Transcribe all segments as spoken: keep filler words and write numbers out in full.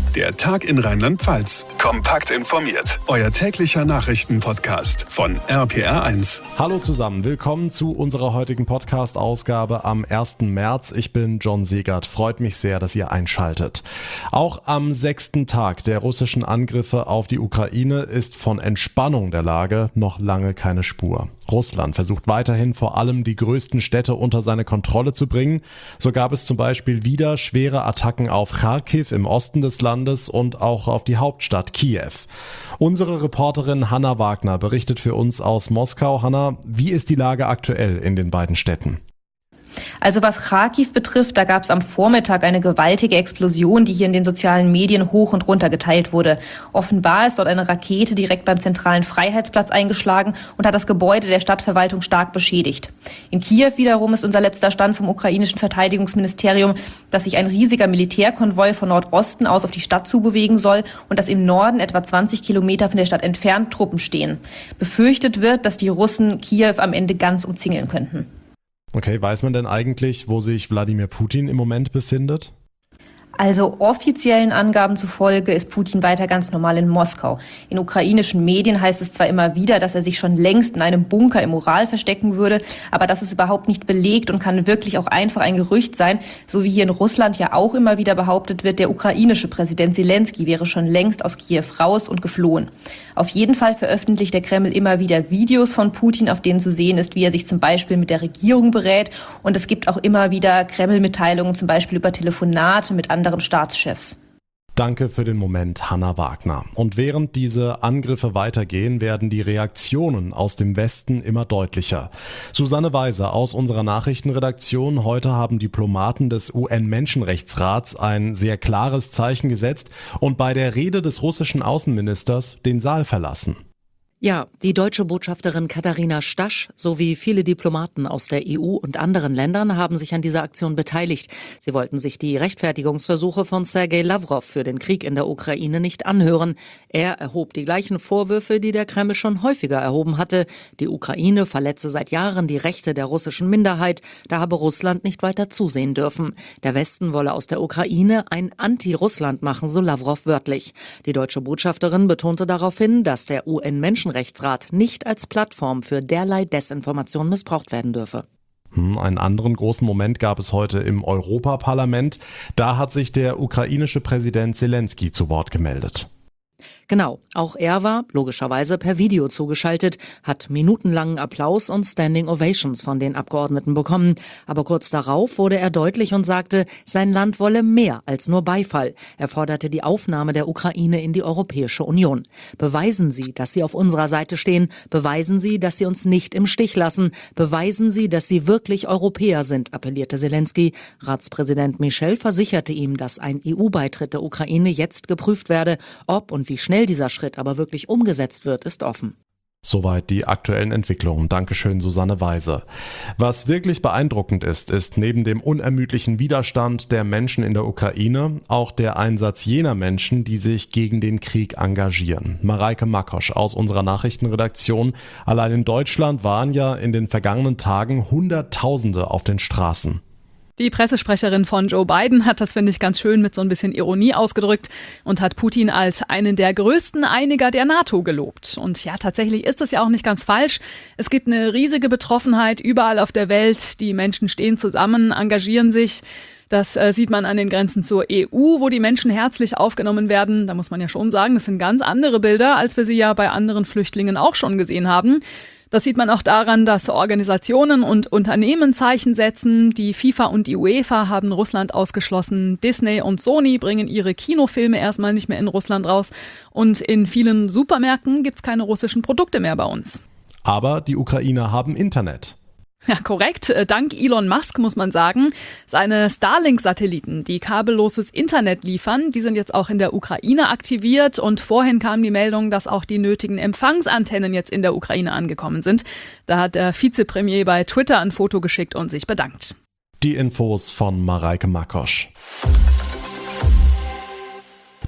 Der Tag in Rheinland-Pfalz. Kompakt informiert. Euer täglicher Nachrichtenpodcast von R P R eins. Hallo zusammen, willkommen zu unserer heutigen Podcast-Ausgabe am ersten März. Ich bin John Segert. Freut mich sehr, dass ihr einschaltet. Auch am sechsten Tag der russischen Angriffe auf die Ukraine ist von Entspannung der Lage noch lange keine Spur. Russland versucht weiterhin vor allem die größten Städte unter seine Kontrolle zu bringen. So gab es zum Beispiel wieder schwere Attacken auf Charkiw im Osten des Landes und auch auf die Hauptstadt Kiew. Unsere Reporterin Hanna Wagner berichtet für uns aus Moskau. Hanna, wie ist die Lage aktuell in den beiden Städten? Also was Charkiw betrifft, da gab es am Vormittag eine gewaltige Explosion, die hier in den sozialen Medien hoch und runter geteilt wurde. Offenbar ist dort eine Rakete direkt beim zentralen Freiheitsplatz eingeschlagen und hat das Gebäude der Stadtverwaltung stark beschädigt. In Kiew wiederum ist unser letzter Stand vom ukrainischen Verteidigungsministerium, dass sich ein riesiger Militärkonvoi von Nordosten aus auf die Stadt zubewegen soll und dass im Norden etwa zwanzig Kilometer von der Stadt entfernt Truppen stehen. Befürchtet wird, dass die Russen Kiew am Ende ganz umzingeln könnten. Okay, weiß man denn eigentlich, wo sich Wladimir Putin im Moment befindet? Also offiziellen Angaben zufolge ist Putin weiter ganz normal in Moskau. In ukrainischen Medien heißt es zwar immer wieder, dass er sich schon längst in einem Bunker im Ural verstecken würde, aber das ist überhaupt nicht belegt und kann wirklich auch einfach ein Gerücht sein, so wie hier in Russland ja auch immer wieder behauptet wird, der ukrainische Präsident Zelensky wäre schon längst aus Kiew raus und geflohen. Auf jeden Fall veröffentlicht der Kreml immer wieder Videos von Putin, auf denen zu sehen ist, wie er sich zum Beispiel mit der Regierung berät, und es gibt auch immer wieder Kreml-Mitteilungen, zum Beispiel über Telefonate mit anderen Staatschefs. Danke für den Moment, Hanna Wagner. Und während diese Angriffe weitergehen, werden die Reaktionen aus dem Westen immer deutlicher. Susanne Weiser aus unserer Nachrichtenredaktion. Heute haben Diplomaten des U N-Menschenrechtsrats ein sehr klares Zeichen gesetzt und bei der Rede des russischen Außenministers den Saal verlassen. Ja, die deutsche Botschafterin Katharina Stasch sowie viele Diplomaten aus der E U und anderen Ländern haben sich an dieser Aktion beteiligt. Sie wollten sich die Rechtfertigungsversuche von Sergei Lavrov für den Krieg in der Ukraine nicht anhören. Er erhob die gleichen Vorwürfe, die der Kreml schon häufiger erhoben hatte. Die Ukraine verletze seit Jahren die Rechte der russischen Minderheit. Da habe Russland nicht weiter zusehen dürfen. Der Westen wolle aus der Ukraine ein Anti-Russland machen, so Lavrov wörtlich. Die deutsche Botschafterin betonte daraufhin, dass der U N-Menschenrechtsrat Rechtsrat nicht als Plattform für derlei Desinformation missbraucht werden dürfe. Einen anderen großen Moment gab es heute im Europaparlament. Da hat sich der ukrainische Präsident Zelensky zu Wort gemeldet. Genau, auch er war logischerweise per Video zugeschaltet, hat minutenlangen Applaus und Standing Ovations von den Abgeordneten bekommen. Aber kurz darauf wurde er deutlich und sagte, sein Land wolle mehr als nur Beifall. Er forderte die Aufnahme der Ukraine in die Europäische Union. Beweisen Sie, dass Sie auf unserer Seite stehen. Beweisen Sie, dass Sie uns nicht im Stich lassen. Beweisen Sie, dass Sie wirklich Europäer sind, appellierte Zelensky. Ratspräsident Michel versicherte ihm, dass ein E U-Beitritt der Ukraine jetzt geprüft werde. Ob und wie schnell dieser Schritt aber wirklich umgesetzt wird, ist offen. Soweit die aktuellen Entwicklungen. Dankeschön, Susanne Weise. Was wirklich beeindruckend ist, ist neben dem unermüdlichen Widerstand der Menschen in der Ukraine auch der Einsatz jener Menschen, die sich gegen den Krieg engagieren. Mareike Makosch aus unserer Nachrichtenredaktion. Allein in Deutschland waren ja in den vergangenen Tagen Hunderttausende auf den Straßen. Die Pressesprecherin von Joe Biden hat das, finde ich, ganz schön mit so ein bisschen Ironie ausgedrückt und hat Putin als einen der größten Einiger der NATO gelobt. Und ja, tatsächlich ist das ja auch nicht ganz falsch. Es gibt eine riesige Betroffenheit überall auf der Welt. Die Menschen stehen zusammen, engagieren sich. Das äh, sieht man an den Grenzen zur E U, wo die Menschen herzlich aufgenommen werden. Da muss man ja schon sagen, das sind ganz andere Bilder, als wir sie ja bei anderen Flüchtlingen auch schon gesehen haben. Das sieht man auch daran, dass Organisationen und Unternehmen Zeichen setzen. Die FIFA und die UEFA haben Russland ausgeschlossen. Disney und Sony bringen ihre Kinofilme erstmal nicht mehr in Russland raus. Und in vielen Supermärkten gibt es keine russischen Produkte mehr bei uns. Aber die Ukrainer haben Internet. Ja, korrekt. Dank Elon Musk muss man sagen. Seine Starlink-Satelliten, die kabelloses Internet liefern, die sind jetzt auch in der Ukraine aktiviert. Und vorhin kam die Meldung, dass auch die nötigen Empfangsantennen jetzt in der Ukraine angekommen sind. Da hat der Vizepremier bei Twitter ein Foto geschickt und sich bedankt. Die Infos von Mareike Makosch.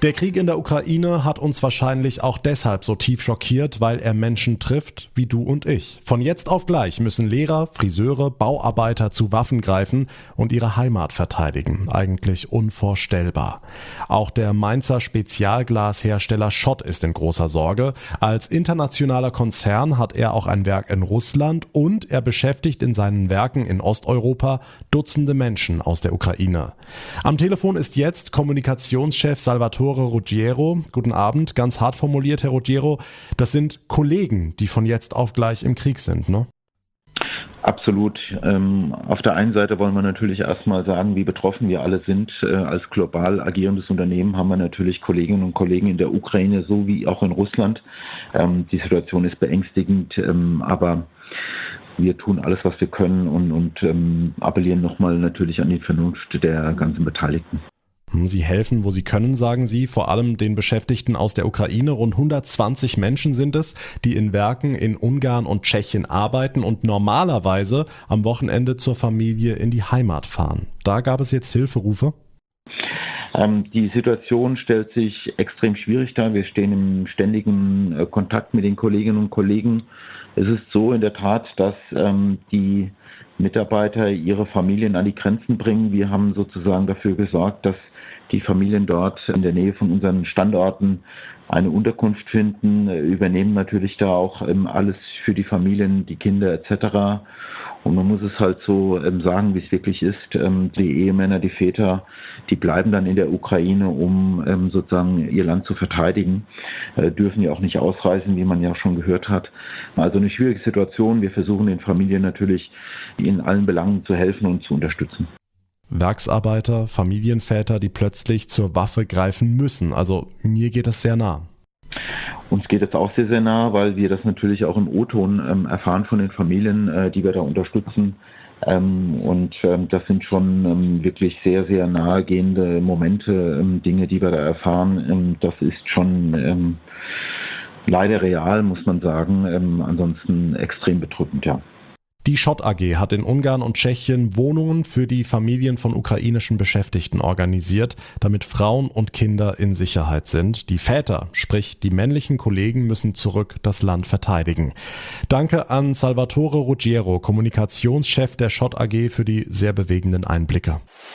Der Krieg in der Ukraine hat uns wahrscheinlich auch deshalb so tief schockiert, weil er Menschen trifft wie du und ich. Von jetzt auf gleich müssen Lehrer, Friseure, Bauarbeiter zu Waffen greifen und ihre Heimat verteidigen. Eigentlich unvorstellbar. Auch der Mainzer Spezialglashersteller Schott ist in großer Sorge. Als internationaler Konzern hat er auch ein Werk in Russland und er beschäftigt in seinen Werken in Osteuropa Dutzende Menschen aus der Ukraine. Am Telefon ist jetzt Kommunikationschef Salvatore Ruggiero. Guten Abend, ganz hart formuliert, Herr Ruggiero. Das sind Kollegen, die von jetzt auf gleich im Krieg sind, ne? Absolut. Ähm, auf der einen Seite wollen wir natürlich erstmal sagen, wie betroffen wir alle sind. Äh, als global agierendes Unternehmen haben wir natürlich Kolleginnen und Kollegen in der Ukraine sowie auch in Russland. Ähm, die Situation ist beängstigend, ähm, aber wir tun alles, was wir können und, und ähm, appellieren nochmal natürlich an die Vernunft der ganzen Beteiligten. Sie helfen, wo Sie können, sagen Sie, vor allem den Beschäftigten aus der Ukraine. Rund hundertzwanzig Menschen sind es, die in Werken in Ungarn und Tschechien arbeiten und normalerweise am Wochenende zur Familie in die Heimat fahren. Da gab es jetzt Hilferufe? Ähm, die Situation stellt sich extrem schwierig dar. Wir stehen im ständigen äh, Kontakt mit den Kolleginnen und Kollegen. Es ist so in der Tat, dass ähm, die Mitarbeiter ihre Familien an die Grenzen bringen. Wir haben sozusagen dafür gesorgt, dass die Familien dort in der Nähe von unseren Standorten eine Unterkunft finden, übernehmen natürlich da auch ähm, alles für die Familien, die Kinder et cetera. Und man muss es halt so ähm, sagen, wie es wirklich ist. Ähm, die Ehemänner, die Väter, die bleiben dann in der Ukraine, um ähm, sozusagen ihr Land zu verteidigen, äh, dürfen ja auch nicht ausreisen, wie man ja schon gehört hat. Also eine schwierige Situation. Wir versuchen den Familien natürlich in allen Belangen zu helfen und zu unterstützen. Werksarbeiter, Familienväter, die plötzlich zur Waffe greifen müssen. Also mir geht das sehr nah. Uns geht es auch sehr, sehr nah, weil wir das natürlich auch im O-Ton ähm, erfahren von den Familien, äh, die wir da unterstützen. Ähm, und ähm, das sind schon ähm, wirklich sehr, sehr nahegehende Momente, ähm, Dinge, die wir da erfahren. Ähm, das ist schon ähm, leider real, muss man sagen. Ähm, ansonsten extrem bedrückend, ja. Die Schott A G hat in Ungarn und Tschechien Wohnungen für die Familien von ukrainischen Beschäftigten organisiert, damit Frauen und Kinder in Sicherheit sind. Die Väter, sprich die männlichen Kollegen, müssen zurück das Land verteidigen. Danke an Salvatore Ruggiero, Kommunikationschef der Schott A G, für die sehr bewegenden Einblicke.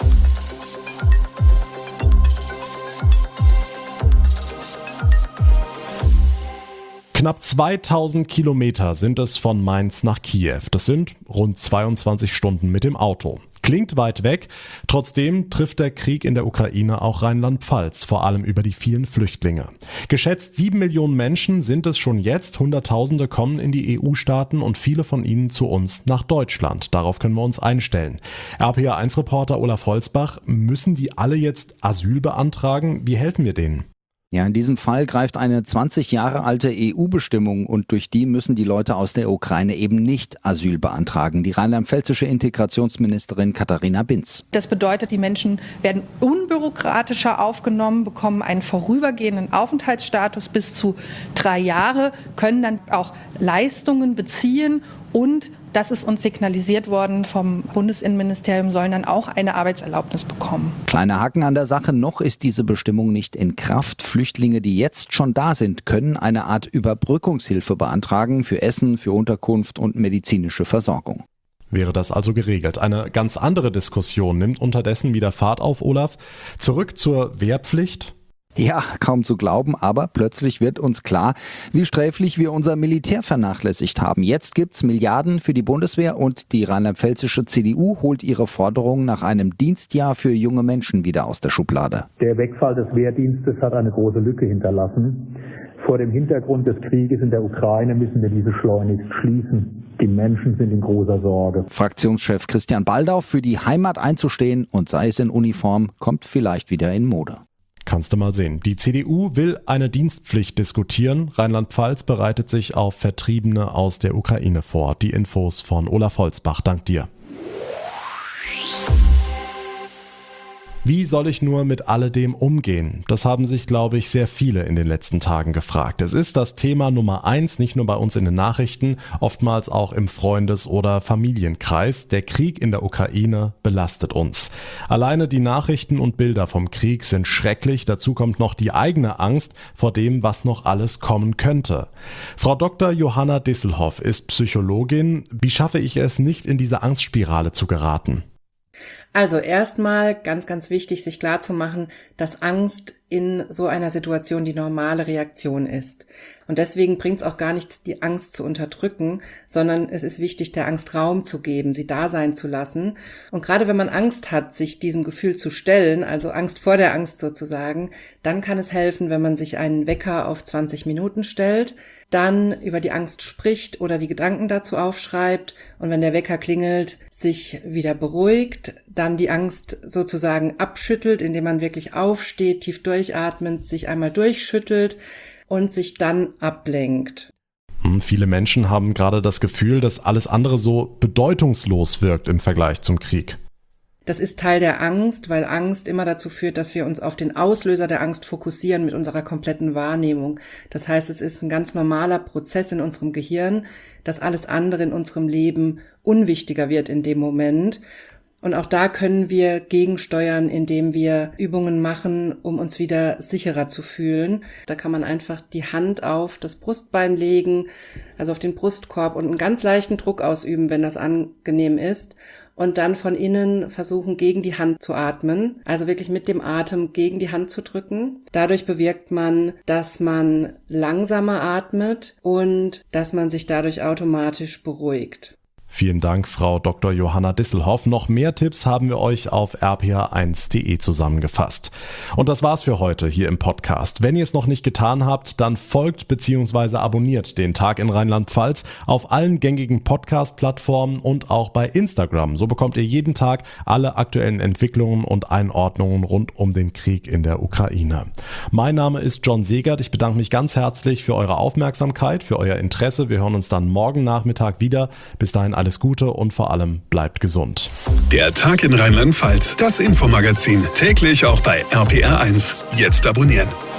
Knapp zweitausend Kilometer sind es von Mainz nach Kiew. Das sind rund zweiundzwanzig Stunden mit dem Auto. Klingt weit weg, trotzdem trifft der Krieg in der Ukraine auch Rheinland-Pfalz, vor allem über die vielen Flüchtlinge. Geschätzt sieben Millionen Menschen sind es schon jetzt, Hunderttausende kommen in die E U-Staaten und viele von ihnen zu uns nach Deutschland. Darauf können wir uns einstellen. R P R eins Reporter Olaf Holzbach, müssen die alle jetzt Asyl beantragen? Wie helfen wir denen? Ja, in diesem Fall greift eine zwanzig Jahre alte E U-Bestimmung und durch die müssen die Leute aus der Ukraine eben nicht Asyl beantragen. Die rheinland-pfälzische Integrationsministerin Katharina Binz. Das bedeutet, die Menschen werden unbürokratischer aufgenommen, bekommen einen vorübergehenden Aufenthaltsstatus bis zu drei Jahre, können dann auch Leistungen beziehen und das ist uns signalisiert worden vom Bundesinnenministerium, sollen dann auch eine Arbeitserlaubnis bekommen. Kleiner Haken an der Sache, noch ist diese Bestimmung nicht in Kraft. Flüchtlinge, die jetzt schon da sind, können eine Art Überbrückungshilfe beantragen für Essen, für Unterkunft und medizinische Versorgung. Wäre das also geregelt. Eine ganz andere Diskussion nimmt unterdessen wieder Fahrt auf, Olaf. Zurück zur Wehrpflicht. Ja, kaum zu glauben, aber plötzlich wird uns klar, wie sträflich wir unser Militär vernachlässigt haben. Jetzt gibt's Milliarden für die Bundeswehr und die rheinland-pfälzische C D U holt ihre Forderung nach einem Dienstjahr für junge Menschen wieder aus der Schublade. Der Wegfall des Wehrdienstes hat eine große Lücke hinterlassen. Vor dem Hintergrund des Krieges in der Ukraine müssen wir diese schleunigst schließen. Die Menschen sind in großer Sorge. Fraktionschef Christian Baldauf, für die Heimat einzustehen und sei es in Uniform, kommt vielleicht wieder in Mode. Kannst du mal sehen. Die C D U will eine Dienstpflicht diskutieren. Rheinland-Pfalz bereitet sich auf Vertriebene aus der Ukraine vor. Die Infos von Olaf Holzbach. Dank dir. Wie soll ich nur mit alledem umgehen? Das haben sich, glaube ich, sehr viele in den letzten Tagen gefragt. Es ist das Thema Nummer eins, nicht nur bei uns in den Nachrichten, oftmals auch im Freundes- oder Familienkreis. Der Krieg in der Ukraine belastet uns. Alleine die Nachrichten und Bilder vom Krieg sind schrecklich. Dazu kommt noch die eigene Angst vor dem, was noch alles kommen könnte. Frau Doktor Johanna Disselhoff ist Psychologin. Wie schaffe ich es, nicht in diese Angstspirale zu geraten? Also erstmal ganz, ganz wichtig, sich klarzumachen, dass Angst in so einer Situation die normale Reaktion ist. Und deswegen bringt es auch gar nichts, die Angst zu unterdrücken, sondern es ist wichtig, der Angst Raum zu geben, sie da sein zu lassen. Und gerade wenn man Angst hat, sich diesem Gefühl zu stellen, also Angst vor der Angst sozusagen, dann kann es helfen, wenn man sich einen Wecker auf zwanzig Minuten stellt, dann über die Angst spricht oder die Gedanken dazu aufschreibt und wenn der Wecker klingelt, sich wieder beruhigt, dann die Angst sozusagen abschüttelt, indem man wirklich aufsteht, tief durchatmet, sich einmal durchschüttelt und sich dann ablenkt. Hm, viele Menschen haben gerade das Gefühl, dass alles andere so bedeutungslos wirkt im Vergleich zum Krieg. Das ist Teil der Angst, weil Angst immer dazu führt, dass wir uns auf den Auslöser der Angst fokussieren mit unserer kompletten Wahrnehmung. Das heißt, es ist ein ganz normaler Prozess in unserem Gehirn, dass alles andere in unserem Leben unwichtiger wird in dem Moment. Und auch da können wir gegensteuern, indem wir Übungen machen, um uns wieder sicherer zu fühlen. Da kann man einfach die Hand auf das Brustbein legen, also auf den Brustkorb und einen ganz leichten Druck ausüben, wenn das angenehm ist. Und dann von innen versuchen, gegen die Hand zu atmen, also wirklich mit dem Atem gegen die Hand zu drücken. Dadurch bewirkt man, dass man langsamer atmet und dass man sich dadurch automatisch beruhigt. Vielen Dank, Frau Doktor Johanna Disselhoff. Noch mehr Tipps haben wir euch auf r p r eins punkt d e zusammengefasst. Und das war's für heute hier im Podcast. Wenn ihr es noch nicht getan habt, dann folgt bzw. abonniert den Tag in Rheinland-Pfalz auf allen gängigen Podcast-Plattformen und auch bei Instagram. So bekommt ihr jeden Tag alle aktuellen Entwicklungen und Einordnungen rund um den Krieg in der Ukraine. Mein Name ist John Segert. Ich bedanke mich ganz herzlich für eure Aufmerksamkeit, für euer Interesse. Wir hören uns dann morgen Nachmittag wieder. Bis dahin alles Gute und vor allem bleibt gesund. Der Tag in Rheinland-Pfalz, das Infomagazin, täglich auch bei R P R eins. Jetzt abonnieren.